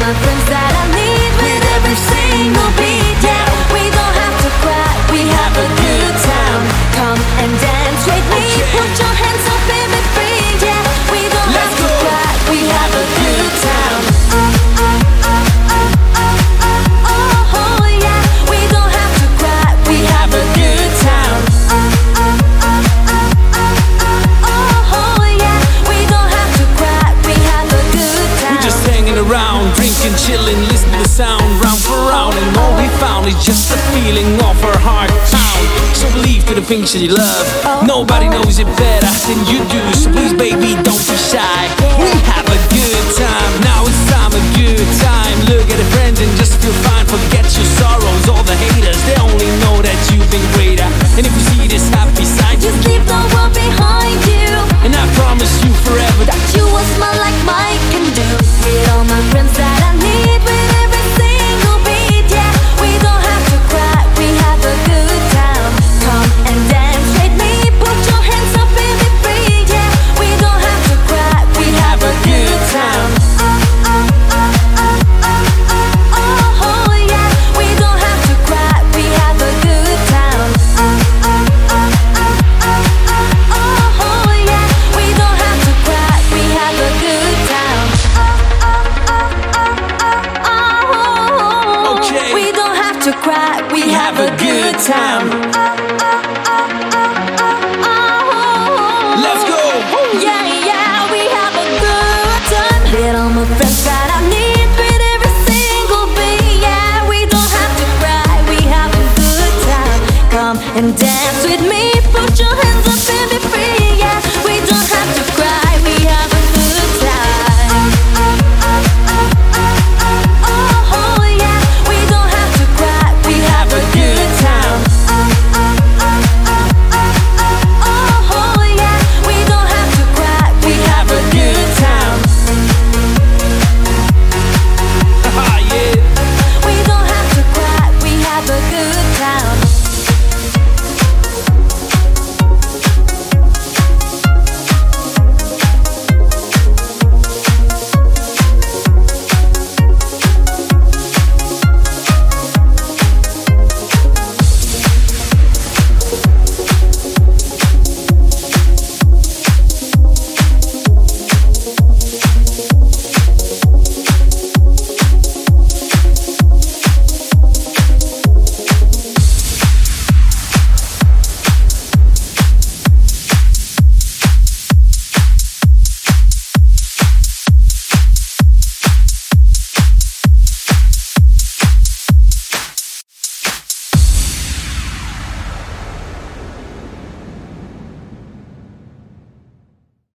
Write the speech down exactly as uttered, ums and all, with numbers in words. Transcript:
my friends that I need with every single beat. Yeah, we don't have to cry, we have a good time. Come and dance with me, put your hands up and be free. Yeah, we don't have to cry, we have a good time. Oh yeah, we don't have to cry, we have a good time. Oh yeah, we don't have to cry, we have a good time. We're just hanging around, drinking, chilling, listening to the sound, round for round, and all we found is just the feeling of our heart pound. So believe to the things that you love. Nobody knows it better than you do. So please, baby, don't be shy. We have a good time. Now it's time, a good time. Look at the friends and just feel fine. Forget your sorrows, all the haters. They only know that you've been greater. And if you see this happy side, just leave the world behind you. And I promise you forever that you will smile like Mike can do. With all my friends that I need with every single beat. Yeah, we don't have to cry, we have a good time. Come and dance with me, put your hands up and be free. Yeah, we don't have to cry, we have a good time. Oh yeah, we don't have to cry, we have a good time. Oh yeah, we don't have to cry, we have a good time. Okay. We don't have to cry, we have a good time.